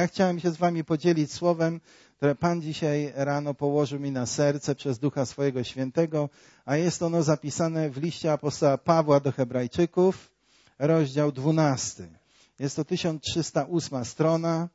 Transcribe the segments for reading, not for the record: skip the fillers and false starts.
Ja chciałem się z wami podzielić słowem, które Pan dzisiaj rano położył mi na serce przez Ducha swojego Świętego, a jest ono zapisane w liście apostoła Pawła do Hebrajczyków, rozdział 12. Jest to 1308 strona,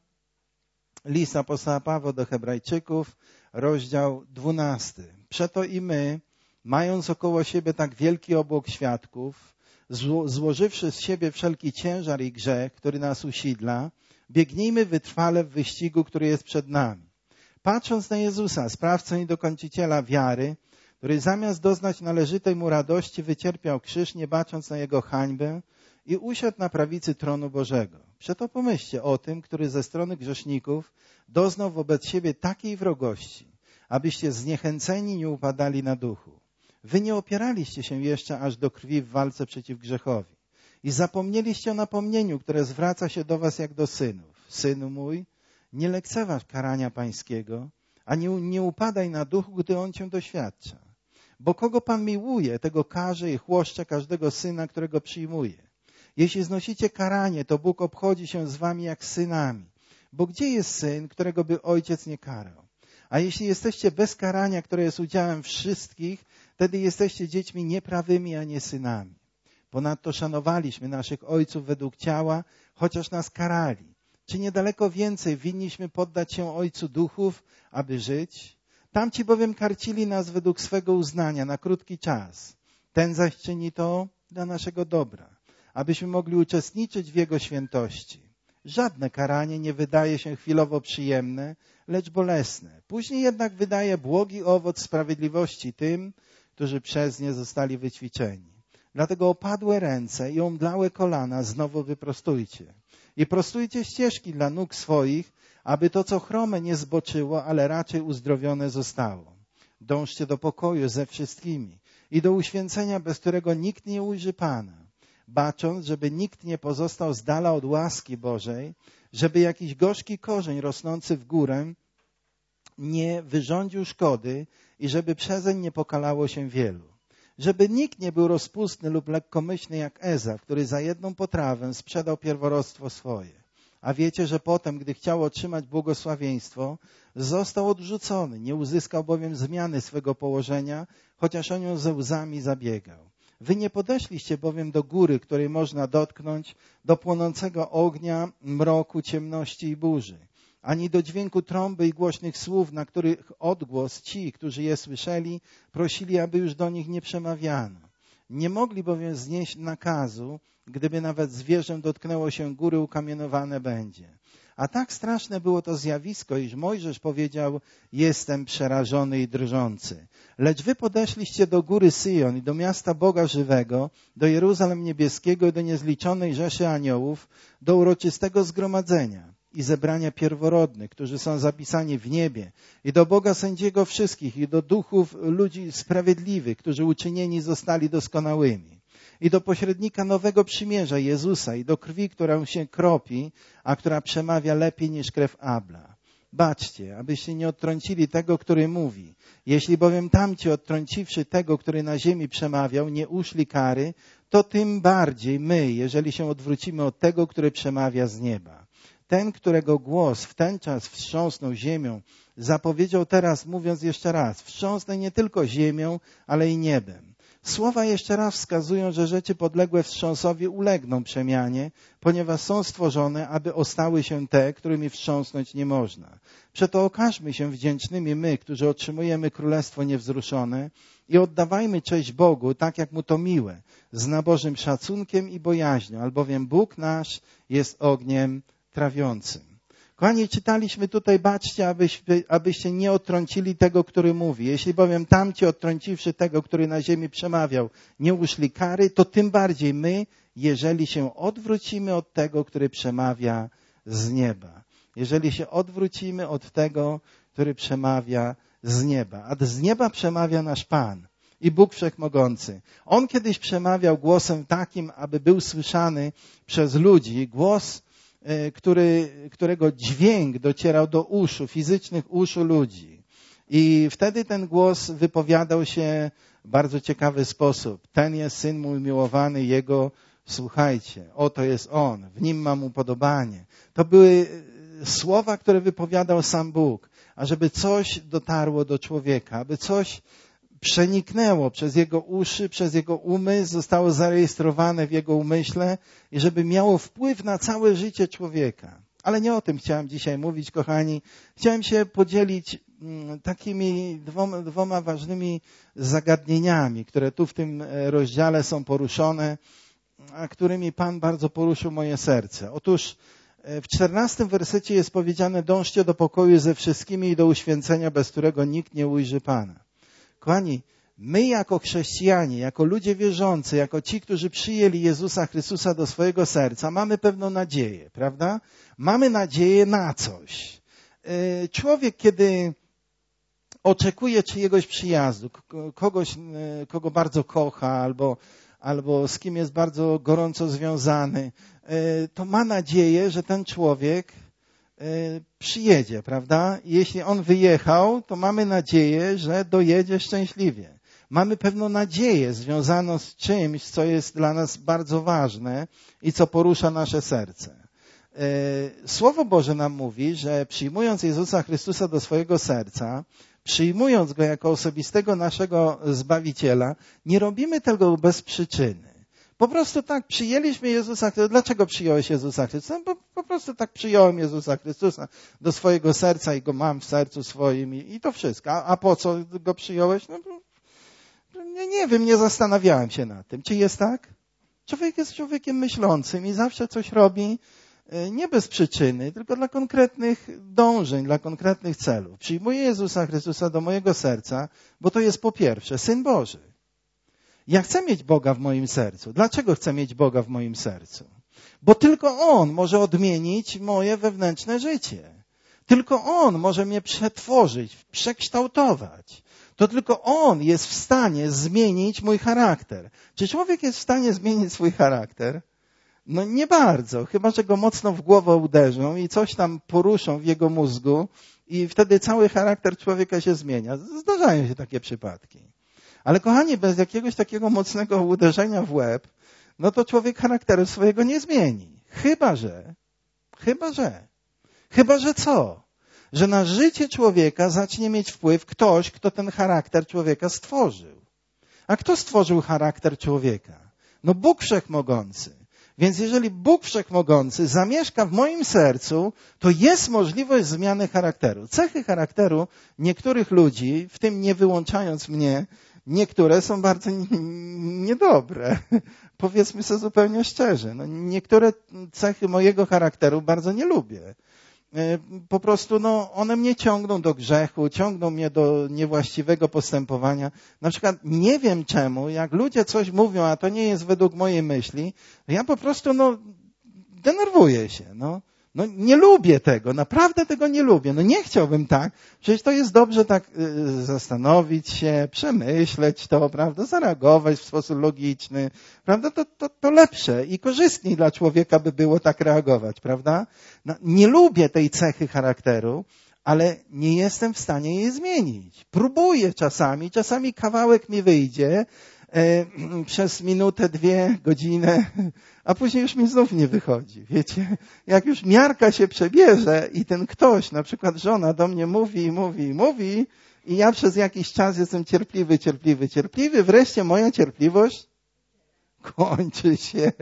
list apostoła Pawła do Hebrajczyków, rozdział 12. Przeto i my, mając około siebie tak wielki obłok świadków, złożywszy z siebie wszelki ciężar i grzech, który nas usidla, biegnijmy wytrwale w wyścigu, który jest przed nami. Patrząc na Jezusa, sprawcę i dokończyciela wiary, który zamiast doznać należytej mu radości wycierpiał krzyż, nie bacząc na jego hańbę i usiadł na prawicy tronu Bożego. Przeto pomyślcie o tym, który ze strony grzeszników doznał wobec siebie takiej wrogości, abyście zniechęceni nie upadali na duchu. Wy nie opieraliście się jeszcze aż do krwi w walce przeciw grzechowi i zapomnieliście o napomnieniu, które zwraca się do was jak do synów. Synu mój, nie lekceważ karania pańskiego, a nie upadaj na duchu, gdy on cię doświadcza. Bo kogo Pan miłuje, tego karze i chłoszcze każdego syna, którego przyjmuje. Jeśli znosicie karanie, to Bóg obchodzi się z wami jak synami. Bo gdzie jest syn, którego by ojciec nie karał? A jeśli jesteście bez karania, które jest udziałem wszystkich, wtedy jesteście dziećmi nieprawymi, a nie synami. Ponadto szanowaliśmy naszych ojców według ciała, chociaż nas karali. Czy niedaleko więcej winniśmy poddać się Ojcu duchów, aby żyć? Tamci bowiem karcili nas według swego uznania na krótki czas. Ten zaś czyni to dla naszego dobra, abyśmy mogli uczestniczyć w Jego świętości. Żadne karanie nie wydaje się chwilowo przyjemne, lecz bolesne. Później jednak wydaje błogi owoc sprawiedliwości tym, którzy przez nie zostali wyćwiczeni. Dlatego opadłe ręce i omdlałe kolana znowu wyprostujcie. I prostujcie ścieżki dla nóg swoich, aby to, co chrome, nie zboczyło, ale raczej uzdrowione zostało. Dążcie do pokoju ze wszystkimi i do uświęcenia, bez którego nikt nie ujrzy Pana, bacząc, żeby nikt nie pozostał z dala od łaski Bożej, żeby jakiś gorzki korzeń rosnący w górę nie wyrządził szkody i żeby przezeń nie pokalało się wielu. Żeby nikt nie był rozpustny lub lekkomyślny jak Ezaf, który za jedną potrawę sprzedał pierworództwo swoje. A wiecie, że potem, gdy chciał otrzymać błogosławieństwo, został odrzucony, nie uzyskał bowiem zmiany swego położenia, chociaż o nią ze łzami zabiegał. Wy nie podeszliście bowiem do góry, której można dotknąć, do płonącego ognia, mroku, ciemności i burzy, ani do dźwięku trąby i głośnych słów, na których odgłos ci, którzy je słyszeli, prosili, aby już do nich nie przemawiano. Nie mogli bowiem znieść nakazu, gdyby nawet zwierzę dotknęło się góry, ukamienowane będzie. A tak straszne było to zjawisko, iż Mojżesz powiedział: jestem przerażony i drżący. Lecz wy podeszliście do góry Syjon i do miasta Boga żywego, do Jeruzalem niebieskiego i do niezliczonej rzeszy aniołów, do uroczystego zgromadzenia i zebrania pierworodnych, którzy są zapisani w niebie, i do Boga sędziego wszystkich, i do duchów ludzi sprawiedliwych, którzy uczynieni zostali doskonałymi, i do pośrednika nowego przymierza Jezusa, i do krwi, która się kropi, a która przemawia lepiej niż krew Abla. Baczcie, abyście nie odtrącili tego, który mówi. Jeśli bowiem tamci, odtrąciwszy tego, który na ziemi przemawiał, nie uszli kary, to tym bardziej my, jeżeli się odwrócimy od tego, który przemawia z nieba. Ten, którego głos w ten czas wstrząsnął ziemią, zapowiedział teraz, mówiąc jeszcze raz: wstrząsnę nie tylko ziemią, ale i niebem. Słowa jeszcze raz wskazują, że rzeczy podległe wstrząsowi ulegną przemianie, ponieważ są stworzone, aby ostały się te, którymi wstrząsnąć nie można. Przeto okażmy się wdzięcznymi my, którzy otrzymujemy królestwo niewzruszone, i oddawajmy cześć Bogu, tak jak Mu to miłe, z nabożnym szacunkiem i bojaźnią, albowiem Bóg nasz jest ogniem trawiącym. Kochani, czytaliśmy tutaj: baczcie, abyście nie odtrącili tego, który mówi. Jeśli bowiem tamci, odtrąciwszy tego, który na ziemi przemawiał, nie uszli kary, to tym bardziej my, jeżeli się odwrócimy od tego, który przemawia z nieba. Jeżeli się odwrócimy od tego, który przemawia z nieba. A z nieba przemawia nasz Pan i Bóg Wszechmogący. On kiedyś przemawiał głosem takim, aby był słyszany przez ludzi, głos, którego dźwięk docierał do uszu, fizycznych uszu ludzi. I wtedy ten głos wypowiadał się w bardzo ciekawy sposób. Ten jest Syn mój umiłowany, Jego słuchajcie. Oto jest On, w Nim mam upodobanie. To były słowa, które wypowiadał sam Bóg, a żeby coś dotarło do człowieka, aby coś przeniknęło przez jego uszy, przez jego umysł, zostało zarejestrowane w jego umyśle i żeby miało wpływ na całe życie człowieka. Ale nie o tym chciałem dzisiaj mówić, kochani. Chciałem się podzielić takimi dwoma ważnymi zagadnieniami, które tu w tym rozdziale są poruszone, a którymi Pan bardzo poruszył moje serce. Otóż w 14 wersecie jest powiedziane: dążcie do pokoju ze wszystkimi i do uświęcenia, bez którego nikt nie ujrzy Pana. Kochani, my jako chrześcijanie, jako ludzie wierzący, jako ci, którzy przyjęli Jezusa Chrystusa do swojego serca, mamy pewną nadzieję, prawda? Mamy nadzieję na coś. Człowiek, kiedy oczekuje czyjegoś przyjazdu, kogoś, kogo bardzo kocha, albo z kim jest bardzo gorąco związany, to ma nadzieję, że ten człowiek przyjedzie, prawda? Jeśli on wyjechał, to mamy nadzieję, że dojedzie szczęśliwie. Mamy pewną nadzieję związaną z czymś, co jest dla nas bardzo ważne i co porusza nasze serce. Słowo Boże nam mówi, że przyjmując Jezusa Chrystusa do swojego serca, przyjmując Go jako osobistego naszego Zbawiciela, nie robimy tego bez przyczyny. Po prostu tak przyjęliśmy Jezusa Chrystusa. Dlaczego przyjąłeś Jezusa Chrystusa? Bo po prostu tak przyjąłem Jezusa Chrystusa do swojego serca i Go mam w sercu swoim i to wszystko. A po co Go przyjąłeś? No, nie wiem, nie zastanawiałem się nad tym. Czy jest tak? Człowiek jest człowiekiem myślącym i zawsze coś robi nie bez przyczyny, tylko dla konkretnych dążeń, dla konkretnych celów. Przyjmuję Jezusa Chrystusa do mojego serca, bo to jest po pierwsze Syn Boży. Ja chcę mieć Boga w moim sercu. Dlaczego chcę mieć Boga w moim sercu? Bo tylko On może odmienić moje wewnętrzne życie. Tylko On może mnie przetworzyć, przekształtować. To tylko On jest w stanie zmienić mój charakter. Czy człowiek jest w stanie zmienić swój charakter? No nie bardzo, chyba że go mocno w głowę uderzą i coś tam poruszą w jego mózgu i wtedy cały charakter człowieka się zmienia. Zdarzają się takie przypadki. Ale kochani, bez jakiegoś takiego mocnego uderzenia w łeb, no to człowiek charakteru swojego nie zmieni. Chyba że co? Że na życie człowieka zacznie mieć wpływ ktoś, kto ten charakter człowieka stworzył. A kto stworzył charakter człowieka? No Bóg Wszechmogący. Więc jeżeli Bóg Wszechmogący zamieszka w moim sercu, to jest możliwość zmiany charakteru. Cechy charakteru niektórych ludzi, w tym nie wyłączając mnie, niektóre są bardzo niedobre. Powiedzmy sobie zupełnie szczerze. No, niektóre cechy mojego charakteru bardzo nie lubię. Po prostu one mnie ciągną do grzechu, ciągną mnie do niewłaściwego postępowania. Na przykład nie wiem czemu, jak ludzie coś mówią, a to nie jest według mojej myśli, ja po prostu denerwuję się. Nie lubię tego, naprawdę tego nie lubię. Nie chciałbym tak. Przecież to jest dobrze tak zastanowić się, przemyśleć to, prawda, zareagować w sposób logiczny, prawda, to lepsze i korzystniej dla człowieka by było tak reagować, prawda. Nie lubię tej cechy charakteru, ale nie jestem w stanie jej zmienić. Próbuję czasami kawałek mi wyjdzie, przez minutę, 2 godziny, a później już mi znów nie wychodzi. Wiecie, jak już miarka się przebierze i ten ktoś, na przykład żona do mnie mówi i ja przez jakiś czas jestem cierpliwy, wreszcie moja cierpliwość kończy się.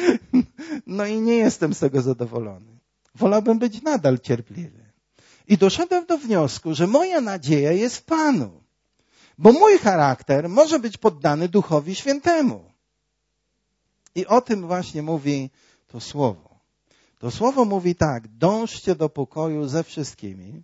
No i nie jestem z tego zadowolony. Wolałbym być nadal cierpliwy. I doszedłem do wniosku, że moja nadzieja jest w Panu. Bo mój charakter może być poddany Duchowi Świętemu. I o tym właśnie mówi to słowo. To słowo mówi tak: dążcie do pokoju ze wszystkimi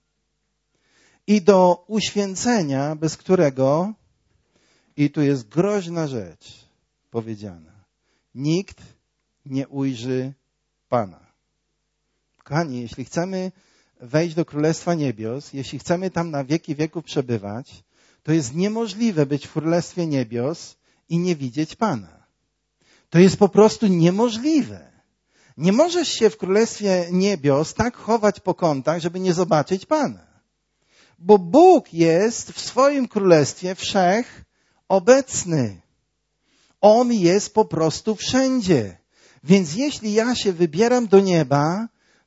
i do uświęcenia, bez którego, i tu jest groźna rzecz powiedziana, nikt nie ujrzy Pana. Kochani, jeśli chcemy wejść do Królestwa Niebios, jeśli chcemy tam na wieki wieków przebywać, to jest niemożliwe być w Królestwie Niebios i nie widzieć Pana. To jest po prostu niemożliwe. Nie możesz się w Królestwie Niebios tak chować po kątach, żeby nie zobaczyć Pana. Bo Bóg jest w swoim Królestwie wszechobecny. On jest po prostu wszędzie. Więc jeśli ja się wybieram do nieba,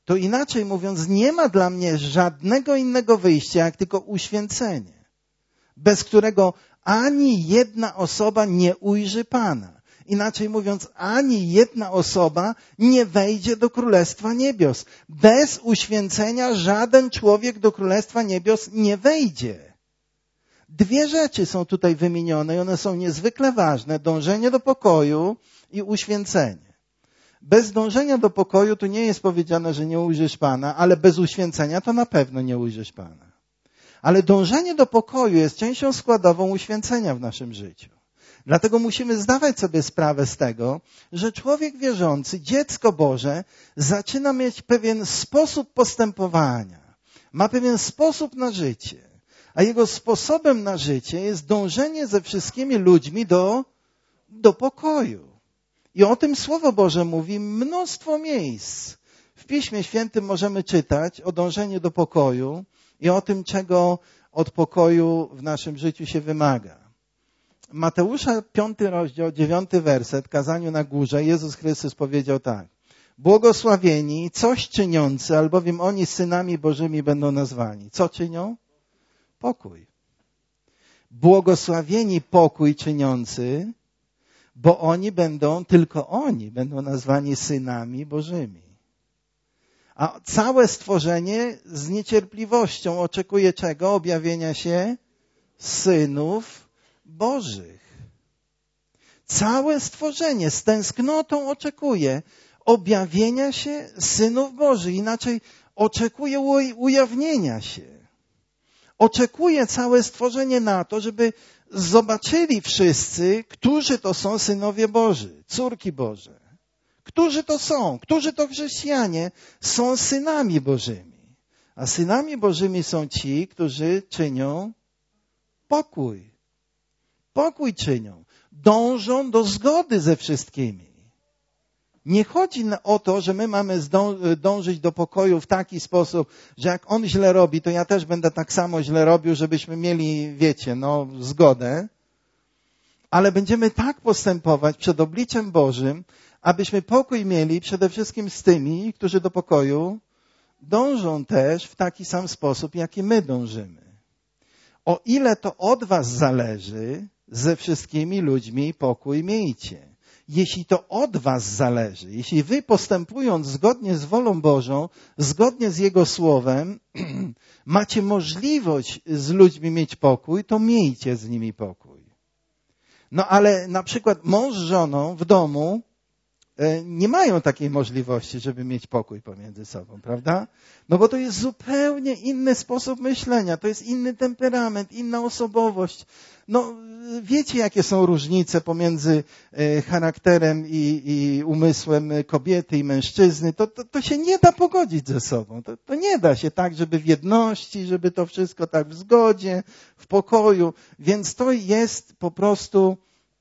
to inaczej mówiąc, nie ma dla mnie żadnego innego wyjścia, jak tylko uświęcenie, bez którego ani jedna osoba nie ujrzy Pana. Inaczej mówiąc, ani jedna osoba nie wejdzie do Królestwa Niebios. Bez uświęcenia żaden człowiek do Królestwa Niebios nie wejdzie. Dwie rzeczy są tutaj wymienione i one są niezwykle ważne. Dążenie do pokoju i uświęcenie. Bez dążenia do pokoju tu nie jest powiedziane, że nie ujrzysz Pana, ale bez uświęcenia to na pewno nie ujrzysz Pana. Ale dążenie do pokoju jest częścią składową uświęcenia w naszym życiu. Dlatego musimy zdawać sobie sprawę z tego, że człowiek wierzący, dziecko Boże, zaczyna mieć pewien sposób postępowania, ma pewien sposób na życie, a jego sposobem na życie jest dążenie ze wszystkimi ludźmi do pokoju. I o tym Słowo Boże mówi mnóstwo miejsc. W Piśmie Świętym możemy czytać o dążeniu do pokoju i o tym, czego od pokoju w naszym życiu się wymaga. Mateusza 5 rozdział, 9 werset, kazaniu na górze, Jezus Chrystus powiedział tak. Błogosławieni, coś czyniący, albowiem oni synami Bożymi będą nazwani. Co czynią? Pokój. Błogosławieni pokój czyniący, bo tylko oni będą nazwani synami Bożymi. A całe stworzenie z niecierpliwością oczekuje czego? Objawienia się synów Bożych. Całe stworzenie z tęsknotą oczekuje objawienia się synów Bożych. Inaczej oczekuje ujawnienia się. Oczekuje całe stworzenie na to, żeby zobaczyli wszyscy, którzy to są synowie Boży, córki Boże. Którzy to są? Którzy to chrześcijanie są synami Bożymi? A synami Bożymi są ci, którzy czynią pokój. Pokój czynią. Dążą do zgody ze wszystkimi. Nie chodzi o to, że my mamy dążyć do pokoju w taki sposób, że jak on źle robi, to ja też będę tak samo źle robił, żebyśmy mieli, zgodę. Ale będziemy tak postępować przed obliczem Bożym, abyśmy pokój mieli przede wszystkim z tymi, którzy do pokoju dążą też w taki sam sposób, jaki my dążymy. O ile to od was zależy, ze wszystkimi ludźmi pokój miejcie. Jeśli to od was zależy, jeśli wy postępując zgodnie z wolą Bożą, zgodnie z Jego Słowem, macie możliwość z ludźmi mieć pokój, to miejcie z nimi pokój. No ale na przykład mąż z żoną w domu nie mają takiej możliwości, żeby mieć pokój pomiędzy sobą, prawda? No bo to jest zupełnie inny sposób myślenia, to jest inny temperament, inna osobowość. No wiecie, jakie są różnice pomiędzy charakterem i umysłem kobiety i mężczyzny. To się nie da pogodzić ze sobą. To nie da się tak, żeby w jedności, żeby to wszystko tak w zgodzie, w pokoju. Więc to jest po prostu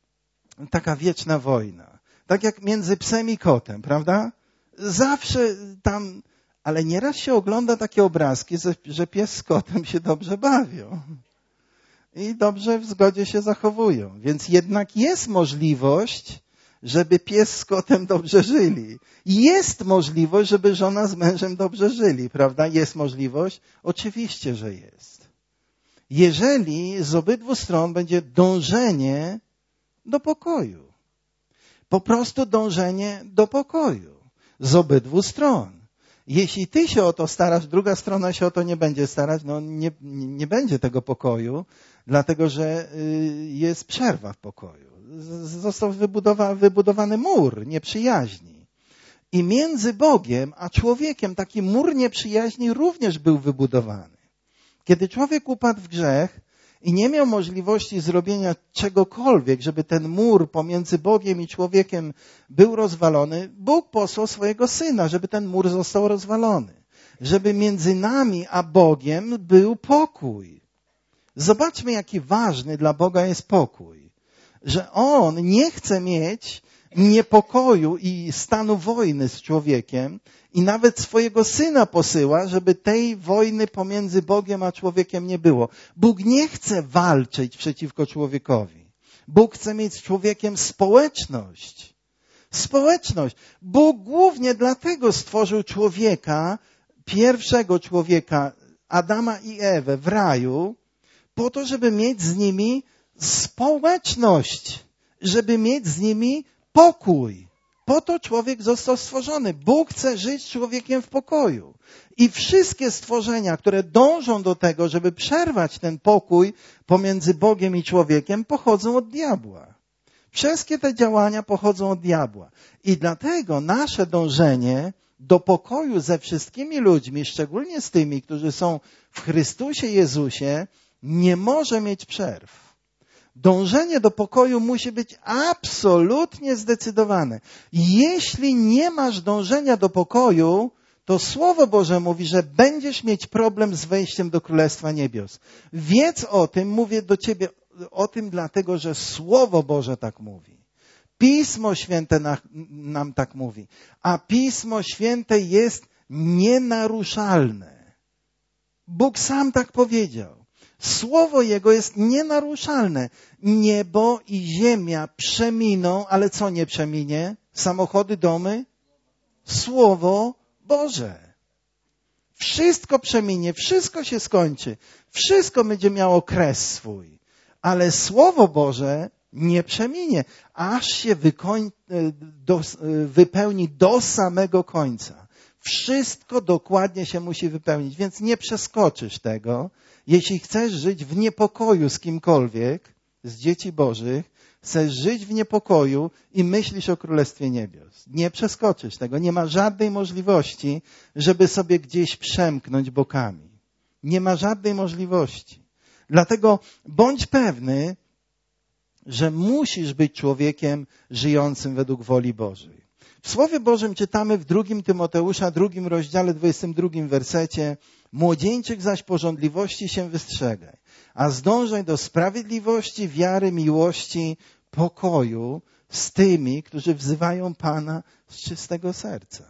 taka wieczna wojna. Tak jak między psem i kotem, prawda? Zawsze tam, ale nieraz się ogląda takie obrazki, że pies z kotem się dobrze bawią. I dobrze w zgodzie się zachowują. Więc jednak jest możliwość, żeby pies z kotem dobrze żyli. Jest możliwość, żeby żona z mężem dobrze żyli, prawda? Jest możliwość? Oczywiście, że jest. Jeżeli z obydwu stron będzie dążenie do pokoju. Po prostu dążenie do pokoju. Z obydwu stron. Jeśli ty się o to starasz, druga strona się o to nie będzie starać, no nie będzie tego pokoju, dlatego że jest przerwa w pokoju. Został wybudowany mur nieprzyjaźni. I między Bogiem a człowiekiem taki mur nieprzyjaźni również był wybudowany. Kiedy człowiek upadł w grzech i nie miał możliwości zrobienia czegokolwiek, żeby ten mur pomiędzy Bogiem i człowiekiem był rozwalony, Bóg posłał swojego Syna, żeby ten mur został rozwalony. Żeby między nami a Bogiem był pokój. Zobaczmy, jaki ważny dla Boga jest pokój. Że On nie chce mieć niepokoju i stanu wojny z człowiekiem i nawet swojego Syna posyła, żeby tej wojny pomiędzy Bogiem a człowiekiem nie było. Bóg nie chce walczyć przeciwko człowiekowi. Bóg chce mieć z człowiekiem społeczność. Społeczność. Bóg głównie dlatego stworzył człowieka, pierwszego człowieka, Adama i Ewę w raju, po to, żeby mieć z nimi społeczność, żeby mieć z nimi pokój. Po to człowiek został stworzony. Bóg chce żyć z człowiekiem w pokoju. I wszystkie stworzenia, które dążą do tego, żeby przerwać ten pokój pomiędzy Bogiem i człowiekiem, pochodzą od diabła. Wszystkie te działania pochodzą od diabła. I dlatego nasze dążenie do pokoju ze wszystkimi ludźmi, szczególnie z tymi, którzy są w Chrystusie Jezusie, nie może mieć przerw. Dążenie do pokoju musi być absolutnie zdecydowane. Jeśli nie masz dążenia do pokoju, to Słowo Boże mówi, że będziesz mieć problem z wejściem do Królestwa Niebios. Wiedz o tym, mówię do ciebie o tym dlatego, że Słowo Boże tak mówi. Pismo Święte nam tak mówi. A Pismo Święte jest nienaruszalne. Bóg sam tak powiedział. Słowo Jego jest nienaruszalne. Niebo i ziemia przeminą, ale co nie przeminie? Samochody, domy? Słowo Boże. Wszystko przeminie, wszystko się skończy. Wszystko będzie miało kres swój. Ale Słowo Boże nie przeminie, aż się wypełni do samego końca. Wszystko dokładnie się musi wypełnić, więc nie przeskoczysz tego. Jeśli chcesz żyć w niepokoju z kimkolwiek, z dzieci Bożych, chcesz żyć w niepokoju i myślisz o Królestwie Niebios. Nie przeskoczysz tego. Nie ma żadnej możliwości, żeby sobie gdzieś przemknąć bokami. Nie ma żadnej możliwości. Dlatego bądź pewny, że musisz być człowiekiem żyjącym według woli Bożej. W Słowie Bożym czytamy w 2 Tymoteusza, 2 rozdziale, 22 wersecie: młodzieńczyk zaś pożądliwości się wystrzegaj, a zdążaj do sprawiedliwości, wiary, miłości, pokoju z tymi, którzy wzywają Pana z czystego serca.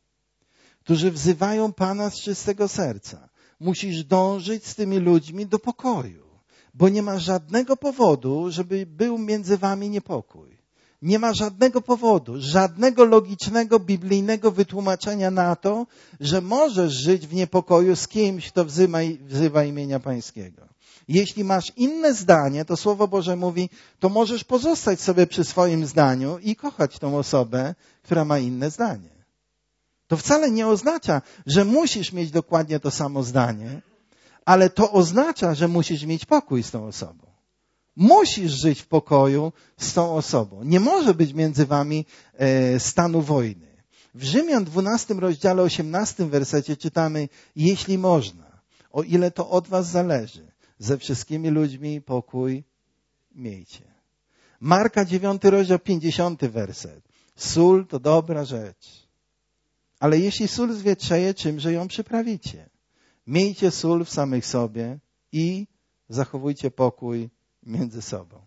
Którzy wzywają Pana z czystego serca. Musisz dążyć z tymi ludźmi do pokoju, bo nie ma żadnego powodu, żeby był między wami niepokój. Nie ma żadnego powodu, żadnego logicznego, biblijnego wytłumaczenia na to, że możesz żyć w niepokoju z kimś, kto wzywa imienia Pańskiego. Jeśli masz inne zdanie, to Słowo Boże mówi, to możesz pozostać sobie przy swoim zdaniu i kochać tą osobę, która ma inne zdanie. To wcale nie oznacza, że musisz mieć dokładnie to samo zdanie, ale to oznacza, że musisz mieć pokój z tą osobą. Musisz żyć w pokoju z tą osobą. Nie może być między wami stanu wojny. W Rzymian 12 rozdziale 18 wersecie czytamy: jeśli można, o ile to od was zależy, ze wszystkimi ludźmi pokój miejcie. Marka 9 rozdział 50 werset. Sól to dobra rzecz. Ale jeśli sól zwietrzeje, czymże ją przyprawicie? Miejcie sól w samych sobie i zachowujcie pokój między sobą.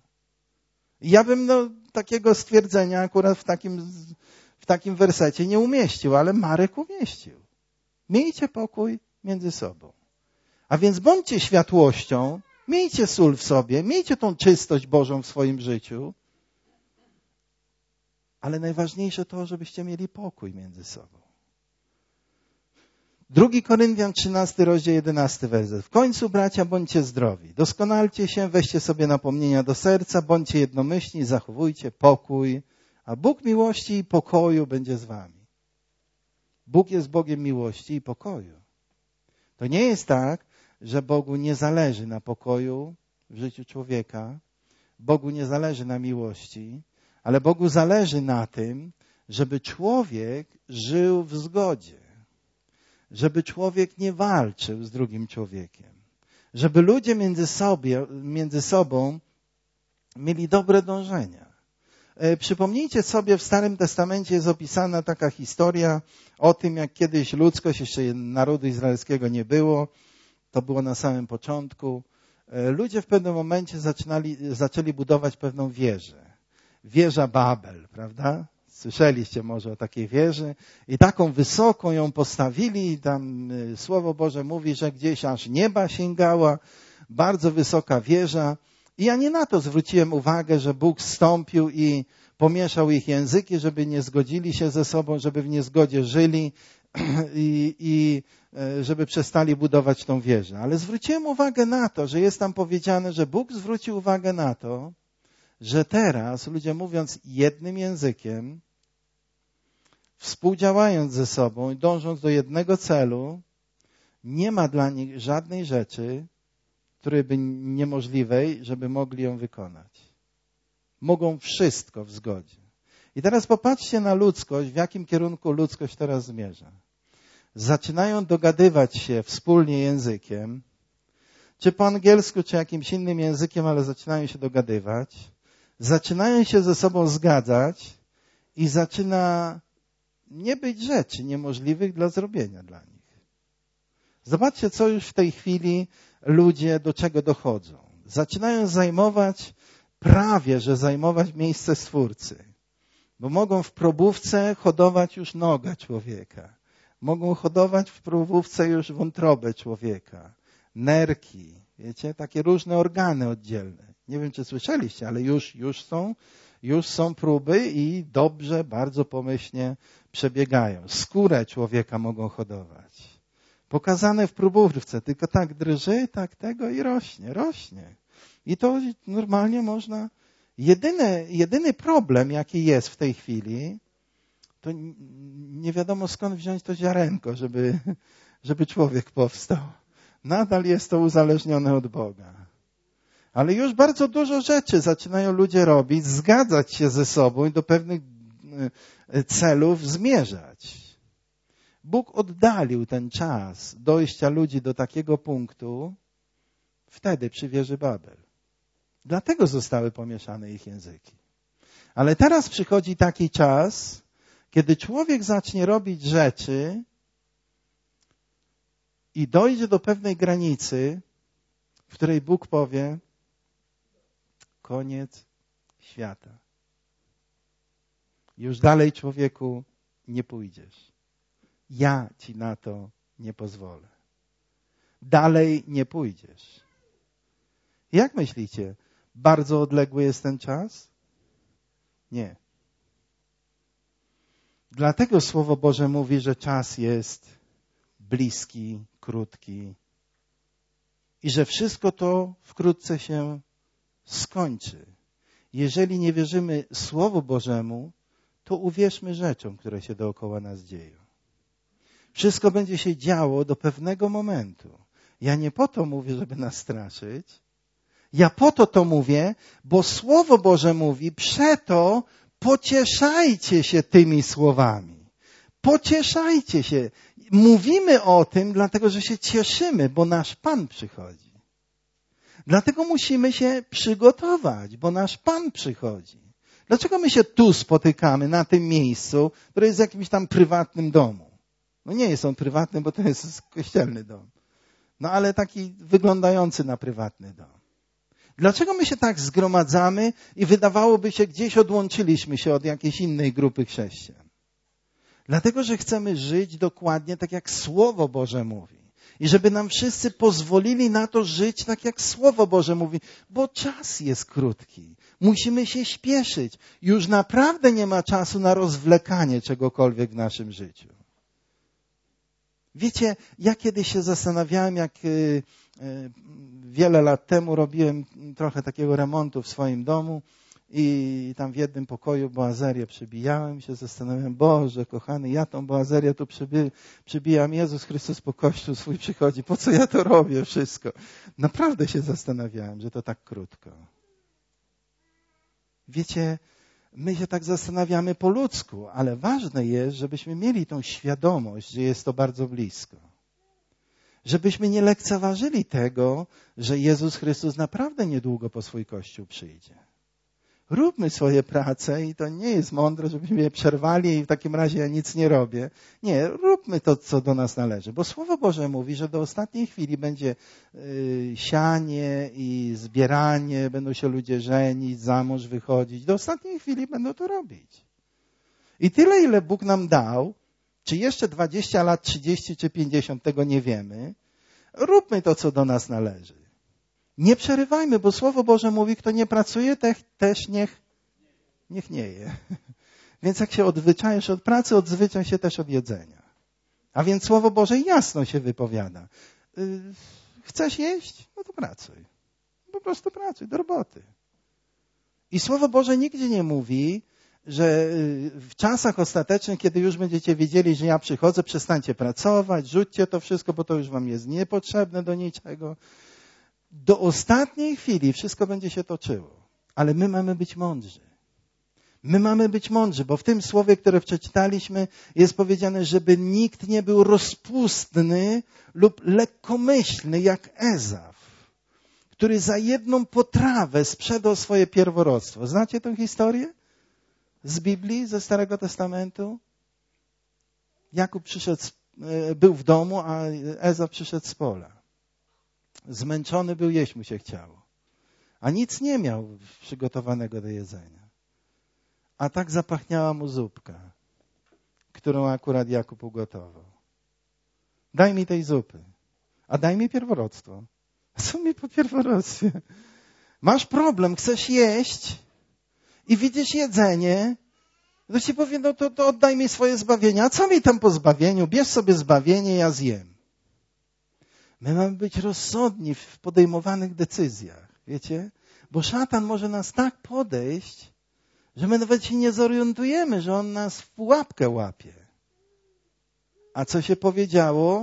Ja bym takiego stwierdzenia akurat w takim wersecie nie umieścił, ale Marek umieścił. Miejcie pokój między sobą. A więc bądźcie światłością, miejcie sól w sobie, miejcie tą czystość Bożą w swoim życiu, ale najważniejsze to, żebyście mieli pokój między sobą. 2 Koryntian 13 rozdział 11 werset. W końcu, bracia, bądźcie zdrowi. Doskonalcie się, weźcie sobie napomnienia do serca, bądźcie jednomyślni, zachowujcie pokój, a Bóg miłości i pokoju będzie z wami. Bóg jest Bogiem miłości i pokoju. To nie jest tak, że Bogu nie zależy na pokoju w życiu człowieka. Bogu nie zależy na miłości, ale Bogu zależy na tym, żeby człowiek żył w zgodzie. Żeby człowiek nie walczył z drugim człowiekiem. Żeby ludzie między sobą mieli dobre dążenia. Przypomnijcie sobie, w Starym Testamencie jest opisana taka historia o tym, jak kiedyś ludzkość, jeszcze narodu izraelskiego nie było, to było na samym początku. Ludzie w pewnym momencie zaczęli budować pewną wieżę. Wieża Babel, prawda? Słyszeliście może o takiej wieży i taką wysoką ją postawili. Tam Słowo Boże mówi, że gdzieś aż nieba sięgała. Bardzo wysoka wieża. I ja nie na to zwróciłem uwagę, że Bóg zstąpił i pomieszał ich języki, żeby nie zgodzili się ze sobą, żeby w niezgodzie żyli i żeby przestali budować tą wieżę. Ale zwróciłem uwagę na to, że jest tam powiedziane, że Bóg zwrócił uwagę na to, że teraz ludzie mówiąc jednym językiem, współdziałając ze sobą i dążąc do jednego celu, nie ma dla nich żadnej rzeczy, której by niemożliwej, żeby mogli ją wykonać. Mogą wszystko w zgodzie. I teraz popatrzcie na ludzkość, w jakim kierunku ludzkość teraz zmierza. Zaczynają dogadywać się wspólnie językiem, czy po angielsku, czy jakimś innym językiem, ale zaczynają się dogadywać. Zaczynają się ze sobą zgadzać i zaczyna nie być rzeczy niemożliwych dla zrobienia dla nich. Zobaczcie, co już w tej chwili ludzie do czego dochodzą. Zaczynają zajmować miejsce Stwórcy. Bo mogą w probówce hodować już nogę człowieka. Mogą hodować w probówce już wątrobę człowieka. Nerki, wiecie, takie różne organy oddzielne. Nie wiem, czy słyszeliście, ale już są próby i dobrze, bardzo pomyślnie przebiegają. Skórę człowieka mogą hodować. Pokazane w próbówce, tylko tak drży, tak tego i rośnie. I to normalnie można. Jedyny problem, jaki jest w tej chwili, to nie wiadomo skąd wziąć to ziarenko, żeby człowiek powstał. Nadal jest to uzależnione od Boga. Ale już bardzo dużo rzeczy zaczynają ludzie robić, zgadzać się ze sobą i do pewnych celów zmierzać. Bóg oddalił ten czas dojścia ludzi do takiego punktu wtedy przy wieży Babel. Dlatego zostały pomieszane ich języki. Ale teraz przychodzi taki czas, kiedy człowiek zacznie robić rzeczy i dojdzie do pewnej granicy, w której Bóg powie: koniec świata. Już dalej, człowieku, nie pójdziesz. Ja ci na to nie pozwolę. Dalej nie pójdziesz. Jak myślicie? Bardzo odległy jest ten czas? Nie. Dlatego Słowo Boże mówi, że czas jest bliski, krótki i że wszystko to wkrótce się skończy. Jeżeli nie wierzymy Słowu Bożemu, to uwierzmy rzeczom, które się dookoła nas dzieją. Wszystko będzie się działo do pewnego momentu. Ja nie po to mówię, żeby nas straszyć. Ja po to mówię, bo Słowo Boże mówi, przeto pocieszajcie się tymi słowami. Pocieszajcie się. Mówimy o tym, dlatego że się cieszymy, bo nasz Pan przychodzi. Dlatego musimy się przygotować, bo nasz Pan przychodzi. Dlaczego my się tu spotykamy, na tym miejscu, które jest w jakimś tam prywatnym domu? No nie jest on prywatny, bo to jest kościelny dom. No ale taki wyglądający na prywatny dom. Dlaczego my się tak zgromadzamy i wydawałoby się, gdzieś odłączyliśmy się od jakiejś innej grupy chrześcijan? Dlatego, że chcemy żyć dokładnie tak, jak Słowo Boże mówi. I żeby nam wszyscy pozwolili na to żyć tak, jak Słowo Boże mówi. Bo czas jest krótki. Musimy się śpieszyć. Już naprawdę nie ma czasu na rozwlekanie czegokolwiek w naszym życiu. Wiecie, ja kiedyś się zastanawiałem, jak wiele lat temu robiłem trochę takiego remontu w swoim domu i tam w jednym pokoju boazerię przybijałem i się zastanawiałem, Boże kochany, ja tą boazerię tu przybijam, Jezus Chrystus po Kościół swój przychodzi, po co ja to robię wszystko? Naprawdę się zastanawiałem, że to tak krótko. Wiecie, my się tak zastanawiamy po ludzku, ale ważne jest, żebyśmy mieli tą świadomość, że jest to bardzo blisko. Żebyśmy nie lekceważyli tego, że Jezus Chrystus naprawdę niedługo po swój Kościół przyjdzie. Róbmy swoje prace i to nie jest mądre, żebyśmy je przerwali i w takim razie ja nic nie robię. Nie, róbmy to, co do nas należy, bo Słowo Boże mówi, że do ostatniej chwili będzie sianie i zbieranie, będą się ludzie żenić, za mąż wychodzić. Do ostatniej chwili będą to robić. I tyle, ile Bóg nam dał, czy jeszcze 20 lat, 30 czy 50, tego nie wiemy, róbmy to, co do nas należy. Nie przerywajmy, bo Słowo Boże mówi, kto nie pracuje, też niech niech nie je. Więc jak się odzwyczajasz od pracy, odzwyczaj się też od jedzenia. A więc Słowo Boże jasno się wypowiada. Chcesz jeść? No to pracuj. Po prostu pracuj, do roboty. I Słowo Boże nigdzie nie mówi, że w czasach ostatecznych, kiedy już będziecie wiedzieli, że ja przychodzę, przestańcie pracować, rzućcie to wszystko, bo to już wam jest niepotrzebne do niczego. Do ostatniej chwili wszystko będzie się toczyło. Ale my mamy być mądrzy. My mamy być mądrzy, bo w tym słowie, które przeczytaliśmy, jest powiedziane, żeby nikt nie był rozpustny lub lekkomyślny jak Ezaf, który za jedną potrawę sprzedał swoje pierworodstwo. Znacie tę historię z Biblii, ze Starego Testamentu? Jakub był w domu, a Ezaf przyszedł z pola. Zmęczony był, jeść mu się chciało. A nic nie miał przygotowanego do jedzenia. A tak zapachniała mu zupka, którą akurat Jakub ugotował. Daj mi tej zupy, a daj mi pierworodstwo. A co mi po pierworodstwie? Masz problem, chcesz jeść i widzisz jedzenie, to ci powie, no to oddaj mi swoje zbawienie. A co mi tam po zbawieniu? Bierz sobie zbawienie, ja zjem. My mamy być rozsądni w podejmowanych decyzjach, wiecie? Bo szatan może nas tak podejść, że my nawet się nie zorientujemy, że on nas w pułapkę łapie. A co się powiedziało,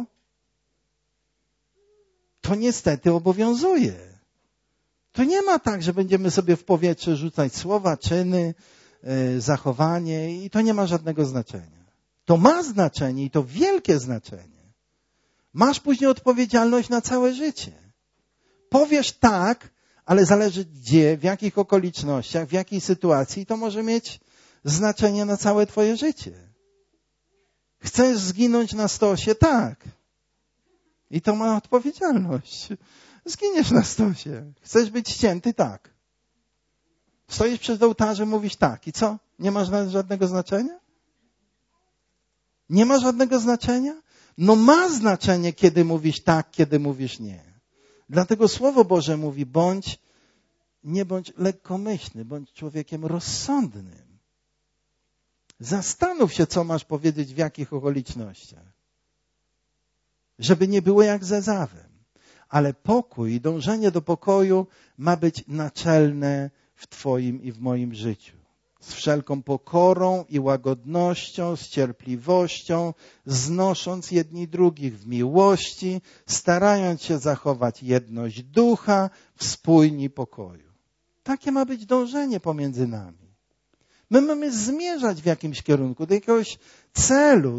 to niestety obowiązuje. To nie ma tak, że będziemy sobie w powietrze rzucać słowa, czyny, zachowanie i to nie ma żadnego znaczenia. To ma znaczenie i to wielkie znaczenie. Masz później odpowiedzialność na całe życie. Powiesz tak, ale zależy gdzie, w jakich okolicznościach, w jakiej sytuacji i to może mieć znaczenie na całe twoje życie. Chcesz zginąć na stosie? Tak. I to ma odpowiedzialność. Zginiesz na stosie. Chcesz być ścięty? Tak. Stoisz przed ołtarzem, mówisz tak. I co? Nie masz żadnego znaczenia? Nie ma żadnego znaczenia? No ma znaczenie, kiedy mówisz tak, kiedy mówisz nie. Dlatego Słowo Boże mówi, nie bądź lekkomyślny, bądź człowiekiem rozsądnym. Zastanów się, co masz powiedzieć, w jakich okolicznościach. Żeby nie było jak z Ezawem. Ale pokój i dążenie do pokoju ma być naczelne w twoim i w moim życiu. Z wszelką pokorą i łagodnością, z cierpliwością, znosząc jedni drugich w miłości, starając się zachować jedność ducha w spójni pokoju. Takie ma być dążenie pomiędzy nami. My mamy zmierzać w jakimś kierunku, do jakiegoś celu,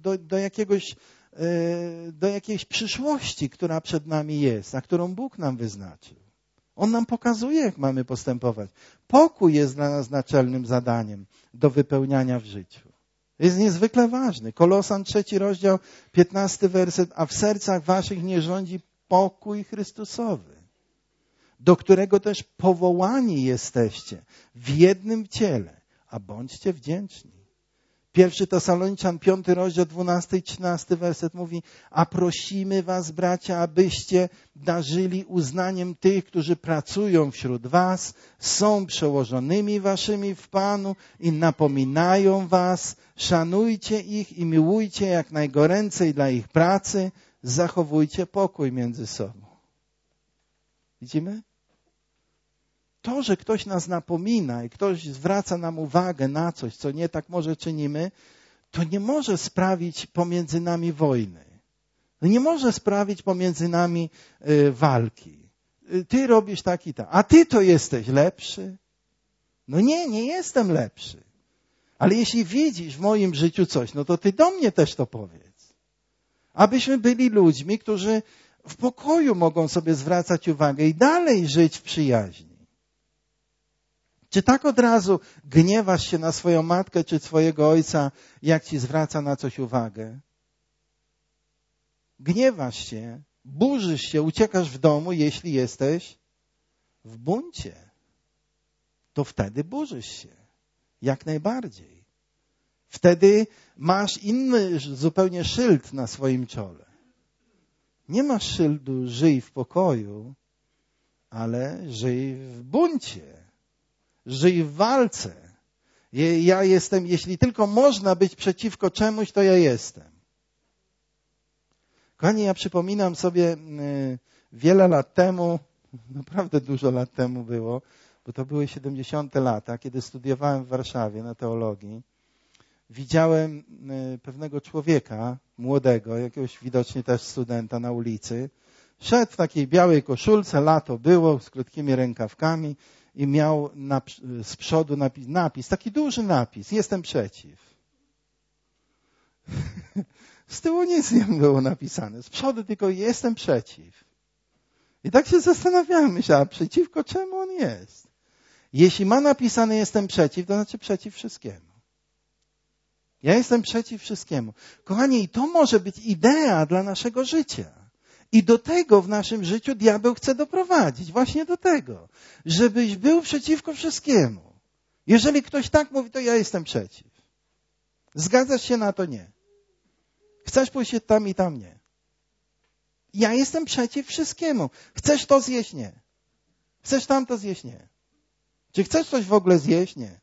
do jakiejś przyszłości, która przed nami jest, a którą Bóg nam wyznaczył. On nam pokazuje, jak mamy postępować. Pokój jest dla nas naczelnym zadaniem do wypełniania w życiu. Jest niezwykle ważny. Kolosan 3 rozdział, 15 werset. A w sercach waszych nie rządzi pokój Chrystusowy, do którego też powołani jesteście w jednym ciele, a bądźcie wdzięczni. 1 Tesaloniczan 5 rozdział 12 i 13 werset mówi: a prosimy was, bracia, abyście darzyli uznaniem tych, którzy pracują wśród was, są przełożonymi waszymi w Panu i napominają was. Szanujcie ich i miłujcie jak najgoręcej dla ich pracy. Zachowujcie pokój między sobą. Widzimy? To, że ktoś nas napomina i ktoś zwraca nam uwagę na coś, co nie tak może czynimy, to nie może sprawić pomiędzy nami wojny. Nie może sprawić pomiędzy nami walki. Ty robisz tak i tak. A ty to jesteś lepszy? No nie jestem lepszy. Ale jeśli widzisz w moim życiu coś, no to ty do mnie też to powiedz. Abyśmy byli ludźmi, którzy w pokoju mogą sobie zwracać uwagę i dalej żyć w przyjaźni. Czy tak od razu gniewasz się na swoją matkę czy swojego ojca, jak ci zwraca na coś uwagę? Gniewasz się, burzysz się, uciekasz w domu, jeśli jesteś w buncie. To wtedy burzysz się. Jak najbardziej. Wtedy masz inny zupełnie szyld na swoim czole. Nie masz szyldu żyj w pokoju, ale żyj w buncie. Żyj w walce. Ja jestem, jeśli tylko można być przeciwko czemuś, to ja jestem. Kochani, ja przypominam sobie wiele lat temu, naprawdę dużo lat temu było, bo to były 70. lata, kiedy studiowałem w Warszawie na teologii. Widziałem pewnego człowieka, młodego, jakiegoś widocznie też studenta na ulicy. Szedł w takiej białej koszulce, lato było, z krótkimi rękawkami i miał z przodu napis, taki duży napis, jestem przeciw. Z tyłu nic nie było napisane, z przodu tylko jestem przeciw. I tak się zastanawiałem, myślałem, przeciwko czemu on jest? Jeśli ma napisane jestem przeciw, to znaczy przeciw wszystkiemu. Ja jestem przeciw wszystkiemu. Kochani, i to może być idea dla naszego życia. I do tego w naszym życiu diabeł chce doprowadzić. Właśnie do tego. Żebyś był przeciwko wszystkiemu. Jeżeli ktoś tak mówi, to ja jestem przeciw. Zgadzasz się na to? Nie. Chcesz pójść tam i tam? Nie. Ja jestem przeciw wszystkiemu. Chcesz to zjeść? Nie. Chcesz tamto zjeść? Nie. Czy chcesz coś w ogóle zjeść? Nie.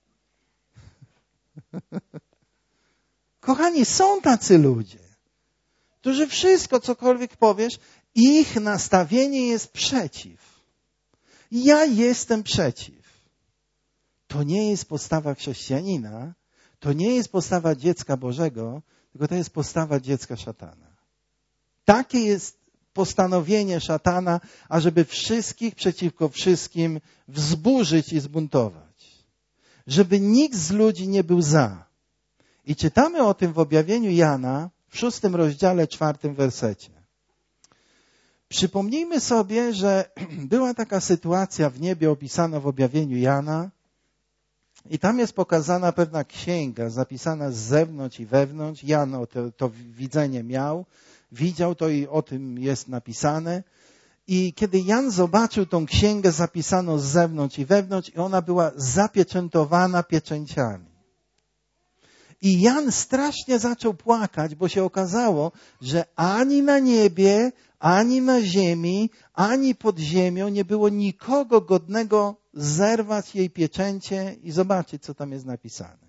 Kochani, są tacy ludzie, którzy wszystko, cokolwiek powiesz, ich nastawienie jest przeciw. Ja jestem przeciw. To nie jest postawa chrześcijanina, to nie jest postawa dziecka Bożego, tylko to jest postawa dziecka szatana. Takie jest postanowienie szatana, ażeby wszystkich przeciwko wszystkim wzburzyć i zbuntować. Żeby nikt z ludzi nie był za. I czytamy o tym w objawieniu Jana w 6 rozdziale, 4 wersecie. Przypomnijmy sobie, że była taka sytuacja w niebie opisana w objawieniu Jana i tam jest pokazana pewna księga zapisana z zewnątrz i wewnątrz. Jan to widzenie miał, widział to i o tym jest napisane. I kiedy Jan zobaczył tą księgę zapisaną z zewnątrz i wewnątrz i ona była zapieczętowana pieczęciami. I Jan strasznie zaczął płakać, bo się okazało, że ani na niebie, ani na ziemi, ani pod ziemią nie było nikogo godnego zerwać jej pieczęcie i zobaczyć, co tam jest napisane.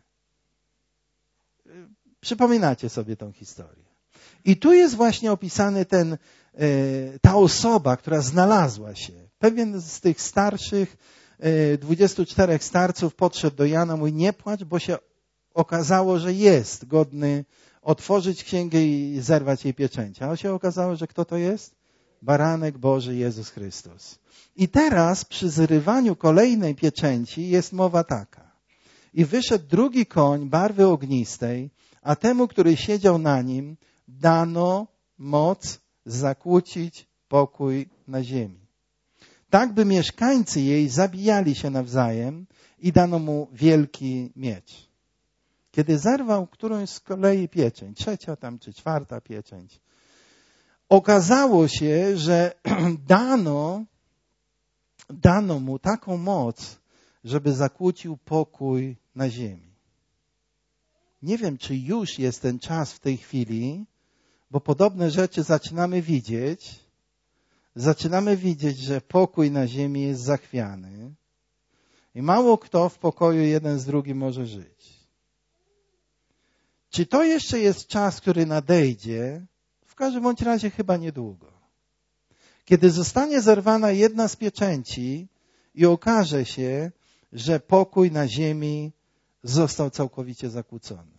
Przypominacie sobie tą historię. I tu jest właśnie opisany ta osoba, która znalazła się. Pewien z tych starszych, 24 starców podszedł do Jana, mówi, nie płacz, bo się okazało, że jest godny otworzyć księgę i zerwać jej pieczęcie. A się okazało, że kto to jest? Baranek Boży Jezus Chrystus. I teraz przy zrywaniu kolejnej pieczęci jest mowa taka. I wyszedł drugi koń barwy ognistej, a temu, który siedział na nim, dano moc zakłócić pokój na ziemi. Tak by mieszkańcy jej zabijali się nawzajem i dano mu wielki miecz. Kiedy zerwał którąś z kolei pieczęć, 3. tam czy 4. pieczęć, okazało się, że dano mu taką moc, żeby zakłócił pokój na ziemi. Nie wiem, czy już jest ten czas w tej chwili, bo podobne rzeczy zaczynamy widzieć. Zaczynamy widzieć, że pokój na ziemi jest zachwiany i mało kto w pokoju jeden z drugim może żyć. Czy to jeszcze jest czas, który nadejdzie? W każdym bądź razie chyba niedługo. Kiedy zostanie zerwana jedna z pieczęci i okaże się, że pokój na ziemi został całkowicie zakłócony.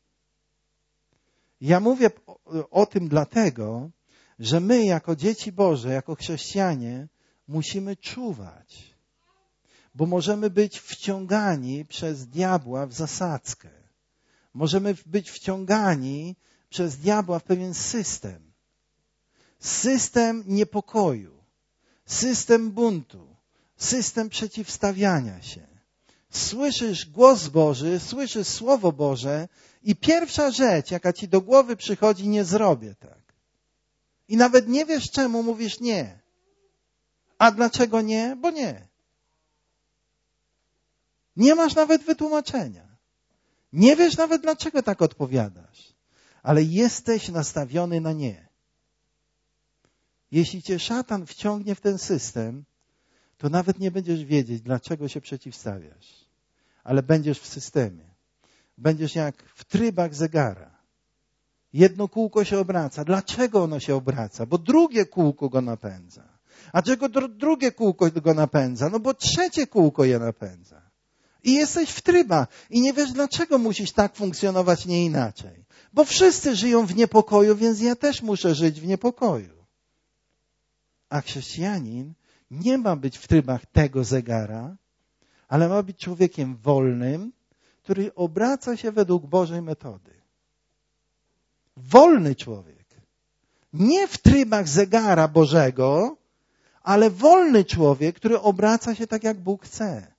Ja mówię o tym dlatego, że my jako dzieci Boże, jako chrześcijanie musimy czuwać, bo możemy być wciągani przez diabła w zasadzkę. Możemy być wciągani przez diabła w pewien system. System niepokoju, system buntu, system przeciwstawiania się. Słyszysz głos Boży, słyszysz Słowo Boże i pierwsza rzecz, jaka ci do głowy przychodzi, nie zrobię tak. I nawet nie wiesz czemu mówisz nie. A dlaczego nie? Bo nie. Nie masz nawet wytłumaczenia. Nie wiesz nawet dlaczego tak odpowiadasz. Ale jesteś nastawiony na nie. Jeśli cię szatan wciągnie w ten system, to nawet nie będziesz wiedzieć, dlaczego się przeciwstawiasz. ale będziesz w systemie. Będziesz jak w trybach zegara. Jedno kółko się obraca. Dlaczego ono się obraca? Bo drugie kółko go napędza. A czego drugie kółko go napędza? No bo trzecie kółko je napędza. I jesteś w trybach. I nie wiesz, dlaczego musisz tak funkcjonować, nie inaczej. Bo wszyscy żyją w niepokoju, więc ja też muszę żyć w niepokoju. A chrześcijanin nie ma być w trybach tego zegara, ale ma być człowiekiem wolnym, który obraca się według Bożej metody. Wolny człowiek. Nie w trybach zegara Bożego, ale wolny człowiek, który obraca się tak, jak Bóg chce.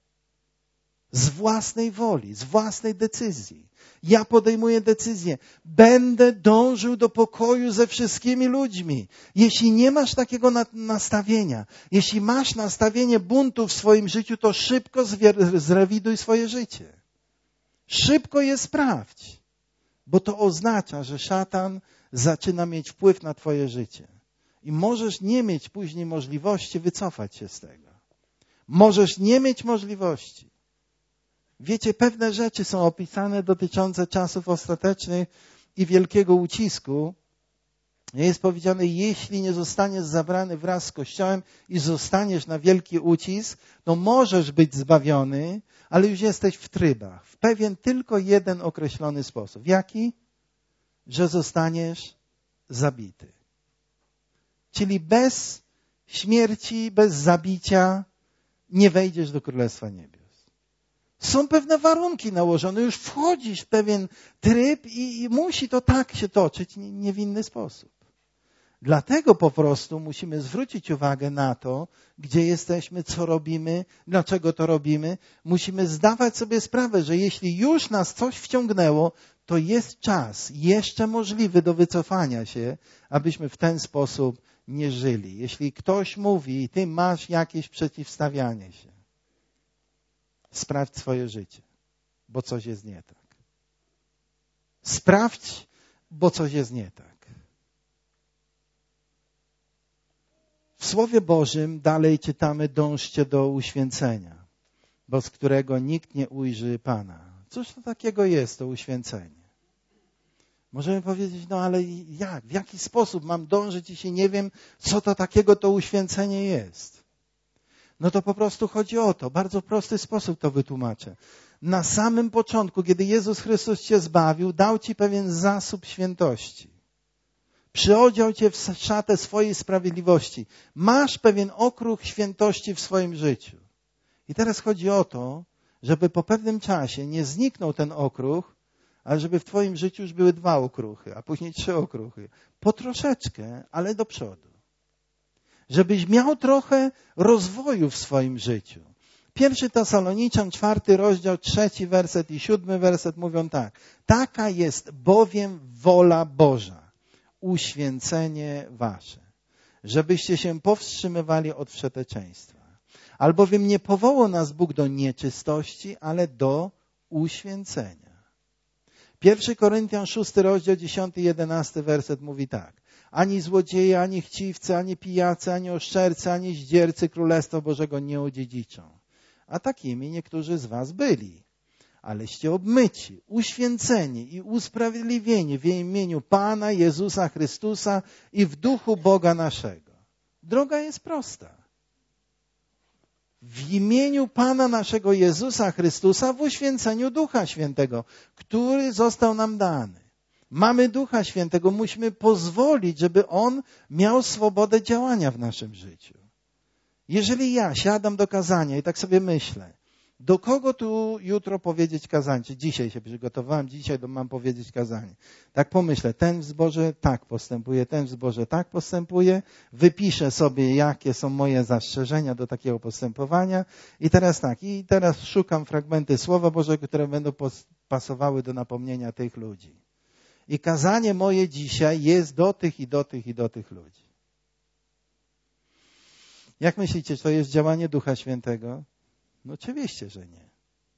Z własnej woli, z własnej decyzji. Ja podejmuję decyzję. Będę dążył do pokoju ze wszystkimi ludźmi. Jeśli nie masz takiego nastawienia, jeśli masz nastawienie buntu w swoim życiu, to szybko zrewiduj swoje życie. Szybko je sprawdź. Bo to oznacza, że szatan zaczyna mieć wpływ na twoje życie. I możesz nie mieć później możliwości wycofać się z tego. Możesz nie mieć możliwości. Wiecie, pewne rzeczy są opisane dotyczące czasów ostatecznych i wielkiego ucisku. Jest powiedziane, jeśli nie zostaniesz zabrany wraz z Kościołem i zostaniesz na wielki ucisk, to możesz być zbawiony, ale już jesteś w trybach. W pewien tylko jeden określony sposób. Jaki? Że zostaniesz zabity. Czyli bez śmierci, bez zabicia nie wejdziesz do Królestwa Niebios. Są pewne warunki nałożone, już wchodzisz w pewien tryb i musi to tak się toczyć, nie w inny sposób. Dlatego po prostu musimy zwrócić uwagę na to, gdzie jesteśmy, co robimy, dlaczego to robimy. Musimy zdawać sobie sprawę, że jeśli już nas coś wciągnęło, to jest czas jeszcze możliwy do wycofania się, abyśmy w ten sposób nie żyli. Jeśli ktoś mówi i ty masz jakieś przeciwstawianie się, sprawdź swoje życie, bo coś jest nie tak. Sprawdź, bo coś jest nie tak. W Słowie Bożym dalej czytamy, dążcie do uświęcenia, bo z którego nikt nie ujrzy Pana. Cóż to takiego jest to uświęcenie? Możemy powiedzieć, no ale jak? W jaki sposób mam dążyć, jeśli nie wiem, co to takiego to uświęcenie jest? No to po prostu chodzi o to. Bardzo prosty sposób to wytłumaczę. Na samym początku, kiedy Jezus Chrystus cię zbawił, dał ci pewien zasób świętości. Przyodział cię w szatę swojej sprawiedliwości. Masz pewien okruch świętości w swoim życiu. I teraz chodzi o to, żeby po pewnym czasie nie zniknął ten okruch, ale żeby w twoim życiu już były 2 okruchy, a później 3 okruchy. Po troszeczkę, ale do przodu. Żebyś miał trochę rozwoju w swoim życiu. 1 Tesaloniczan, 4 rozdział, 3 werset i 7 werset mówią tak. Taka jest bowiem wola Boża, uświęcenie wasze, żebyście się powstrzymywali od wszeteczeństwa. Albowiem nie powołał nas Bóg do nieczystości, ale do uświęcenia. 1 Koryntian, 6 rozdział, 10 i 11 werset mówi tak. Ani złodzieje, ani chciwcy, ani pijacy, ani oszczercy, ani zdziercy Królestwa Bożego nie odziedziczą. A takimi niektórzy z was byli. Aleście obmyci, uświęceni i usprawiedliwieni w imieniu Pana Jezusa Chrystusa i w duchu Boga naszego. Droga jest prosta. W imieniu Pana naszego Jezusa Chrystusa w uświęceniu Ducha Świętego, który został nam dany. Mamy Ducha Świętego, musimy pozwolić, żeby On miał swobodę działania w naszym życiu. Jeżeli ja siadam do kazania i tak sobie myślę, do kogo tu jutro powiedzieć kazanie? Czy dzisiaj się przygotowałem, dzisiaj mam powiedzieć kazanie. Tak pomyślę, ten w zborze tak postępuje, ten w zborze tak postępuje. Wypiszę sobie, jakie są moje zastrzeżenia do takiego postępowania. I teraz szukam fragmenty Słowa Bożego, które będą pasowały do napomnienia tych ludzi. I kazanie moje dzisiaj jest do tych i do tych i do tych ludzi. Jak myślicie, czy to jest działanie Ducha Świętego? No oczywiście, że nie.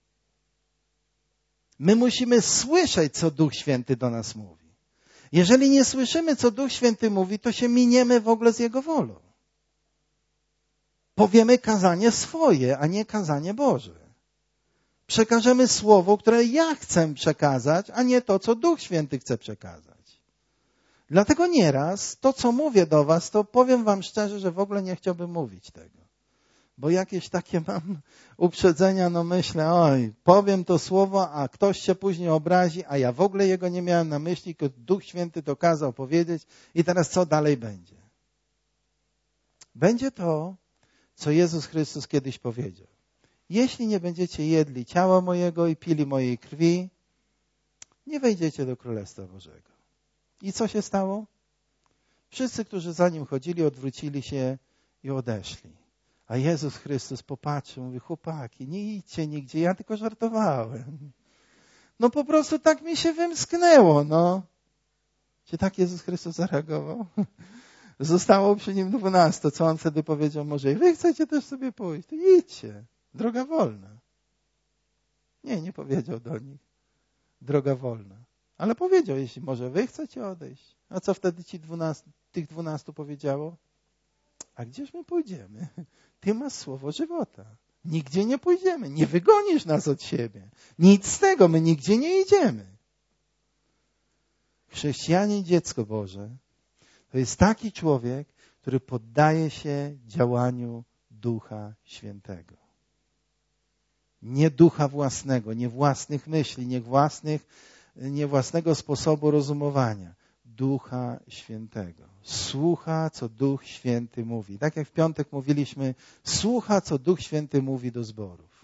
My musimy słyszeć, co Duch Święty do nas mówi. Jeżeli nie słyszymy, co Duch Święty mówi, to się miniemy w ogóle z Jego wolą. Powiemy kazanie swoje, a nie kazanie Boże. Przekażemy słowo, które ja chcę przekazać, a nie to, co Duch Święty chce przekazać. Dlatego nieraz to, co mówię do was, to powiem wam szczerze, że w ogóle nie chciałbym mówić tego. Bo jakieś takie mam uprzedzenia, no myślę, oj, powiem to słowo, a ktoś się później obrazi, a ja w ogóle jego nie miałem na myśli, tylko Duch Święty to kazał powiedzieć i teraz co dalej będzie? Będzie to, co Jezus Chrystus kiedyś powiedział. Jeśli nie będziecie jedli ciała mojego i pili mojej krwi, nie wejdziecie do Królestwa Bożego. I co się stało? Wszyscy, którzy za nim chodzili, odwrócili się i odeszli. A Jezus Chrystus popatrzył, mówi, chłopaki, nie idźcie nigdzie, ja tylko żartowałem. No po prostu tak mi się wymsknęło, no. Czy tak Jezus Chrystus zareagował? Zostało przy nim 12. Co on wtedy powiedział? Może i wy chcecie też sobie pójść? To idźcie. Droga wolna. Nie powiedział do nich. Droga wolna. Ale powiedział, jeśli może wy chcecie odejść. A co wtedy tych 12 powiedziało? A gdzież my pójdziemy? Ty masz słowo żywota. Nigdzie nie pójdziemy. Nie wygonisz nas od siebie. Nic z tego. My nigdzie nie idziemy. Chrześcijanin, dziecko Boże, to jest taki człowiek, który poddaje się działaniu Ducha Świętego. Nie ducha własnego, nie własnych myśli, nie własnego sposobu rozumowania. Ducha Świętego. Słucha, co Duch Święty mówi. Tak jak w piątek mówiliśmy, słucha, co Duch Święty mówi do zborów.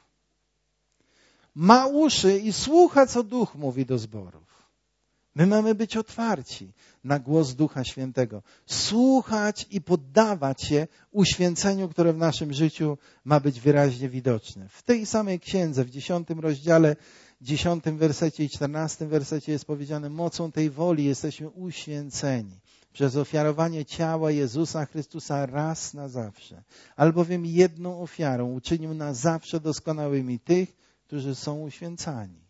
Ma uszy i słucha, co Duch mówi do zborów. My mamy być otwarci na głos Ducha Świętego. Słuchać i poddawać się uświęceniu, które w naszym życiu ma być wyraźnie widoczne. W tej samej księdze, w 10 rozdziale, 10 wersecie i 14 wersecie jest powiedziane, mocą tej woli jesteśmy uświęceni przez ofiarowanie ciała Jezusa Chrystusa raz na zawsze. Albowiem jedną ofiarą uczynił na zawsze doskonałymi tych, którzy są uświęcani.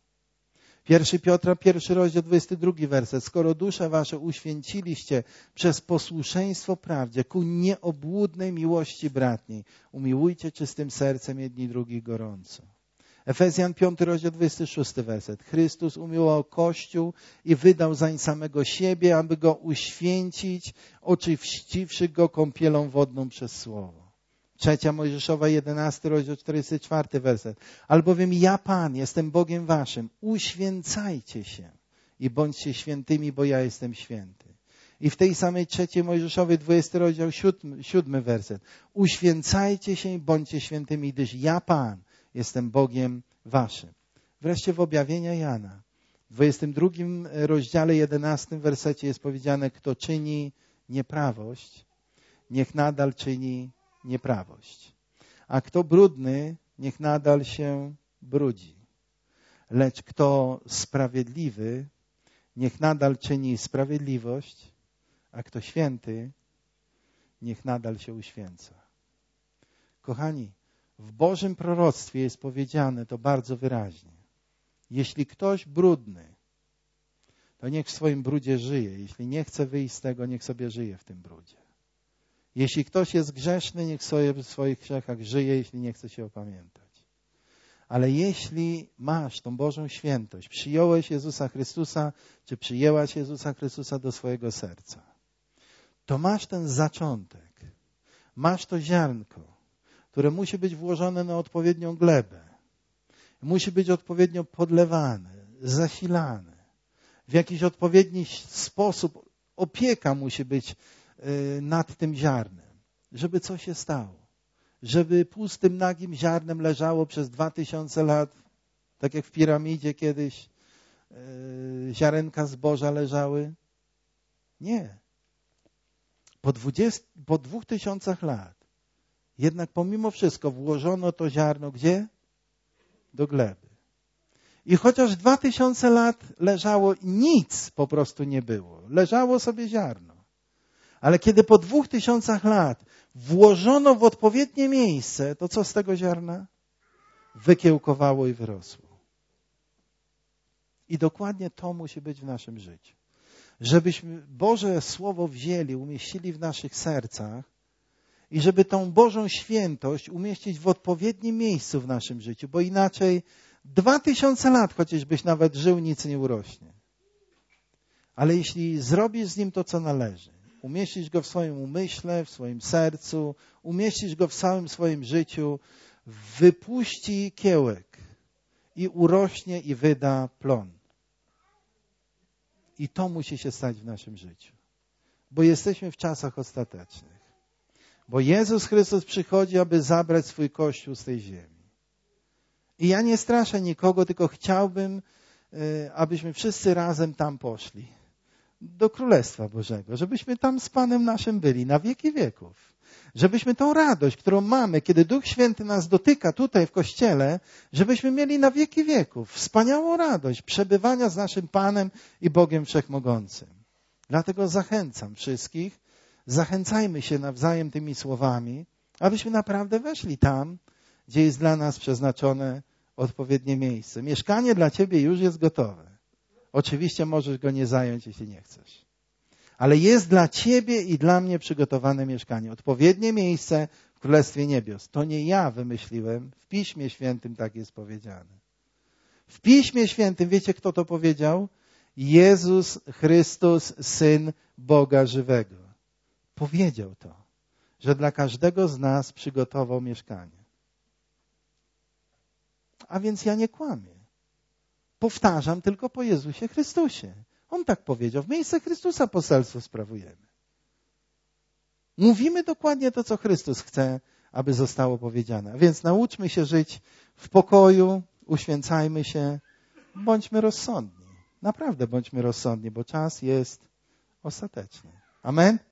1 Piotra, 1 rozdział, 22 werset. Skoro dusze wasze uświęciliście przez posłuszeństwo prawdzie ku nieobłudnej miłości bratniej, umiłujcie czystym sercem jedni drugich gorąco. Efezjan 5 rozdział, 26 werset. Chrystus umiłował Kościół i wydał zań samego siebie, aby go uświęcić, oczyściwszy go kąpielą wodną przez słowo. 3 Mojżeszowa, 11 rozdział, 44 werset. Albowiem ja, Pan, jestem Bogiem waszym. Uświęcajcie się i bądźcie świętymi, bo ja jestem święty. I w tej samej 3 Mojżeszowej, 20 rozdział, 7 werset. Uświęcajcie się i bądźcie świętymi, gdyż ja, Pan, jestem Bogiem waszym. Wreszcie w objawienia Jana, w 22 rozdziale, 11 wersecie jest powiedziane, kto czyni nieprawość, niech nadal czyni nieprawość. A kto brudny, niech nadal się brudzi. Lecz kto sprawiedliwy, niech nadal czyni sprawiedliwość, a kto święty, niech nadal się uświęca. Kochani, w Bożym proroctwie jest powiedziane to bardzo wyraźnie. Jeśli ktoś brudny, to niech w swoim brudzie żyje. Jeśli nie chce wyjść z tego, niech sobie żyje w tym brudzie. Jeśli ktoś jest grzeszny, niech sobie w swoich grzechach żyje, jeśli nie chce się opamiętać. Ale jeśli masz tą Bożą świętość, przyjąłeś Jezusa Chrystusa, czy przyjęłaś Jezusa Chrystusa do swojego serca, to masz ten zaczątek, masz to ziarnko, które musi być włożone na odpowiednią glebę. Musi być odpowiednio podlewane, zasilane. W jakiś odpowiedni sposób opieka musi być nad tym ziarnem, żeby coś się stało. Żeby pustym, nagim ziarnem leżało przez 2000 lat, tak jak w piramidzie kiedyś ziarenka zboża leżały. Nie. Po 2000 lat jednak pomimo wszystko włożono to ziarno gdzie? Do gleby. I chociaż 2000 lat leżało, nic po prostu nie było. Leżało sobie ziarno. Ale kiedy po 2000 lat włożono w odpowiednie miejsce, to co z tego ziarna? Wykiełkowało i wyrosło. I dokładnie to musi być w naszym życiu. Żebyśmy Boże Słowo wzięli, umieścili w naszych sercach i żeby tą Bożą świętość umieścić w odpowiednim miejscu w naszym życiu, bo inaczej 2000 lat chociażbyś nawet żył, nic nie urośnie. Ale jeśli zrobisz z nim to, co należy, umieścisz go w swoim umyśle, w swoim sercu, umieścisz go w całym swoim życiu, wypuści kiełek i urośnie i wyda plon. I to musi się stać w naszym życiu. Bo jesteśmy w czasach ostatecznych. Bo Jezus Chrystus przychodzi, aby zabrać swój Kościół z tej ziemi. I ja nie straszę nikogo, tylko chciałbym, abyśmy wszyscy razem tam poszli. Do Królestwa Bożego. Żebyśmy tam z Panem naszym byli na wieki wieków. Żebyśmy tą radość, którą mamy, kiedy Duch Święty nas dotyka tutaj w Kościele, żebyśmy mieli na wieki wieków wspaniałą radość przebywania z naszym Panem i Bogiem Wszechmogącym. Dlatego zachęcam wszystkich, zachęcajmy się nawzajem tymi słowami, abyśmy naprawdę weszli tam, gdzie jest dla nas przeznaczone odpowiednie miejsce. Mieszkanie dla ciebie już jest gotowe. Oczywiście możesz go nie zająć, jeśli nie chcesz. Ale jest dla ciebie i dla mnie przygotowane mieszkanie. Odpowiednie miejsce w Królestwie Niebios. To nie ja wymyśliłem. W Piśmie Świętym tak jest powiedziane. W Piśmie Świętym, wiecie kto to powiedział? Jezus Chrystus, Syn Boga Żywego. Powiedział to, że dla każdego z nas przygotował mieszkanie. A więc ja nie kłamię. Powtarzam tylko po Jezusie Chrystusie. On tak powiedział. W miejsce Chrystusa poselstwo sprawujemy. Mówimy dokładnie to, co Chrystus chce, aby zostało powiedziane. A więc nauczmy się żyć w pokoju, uświęcajmy się, bądźmy rozsądni. Naprawdę bądźmy rozsądni, bo czas jest ostateczny. Amen?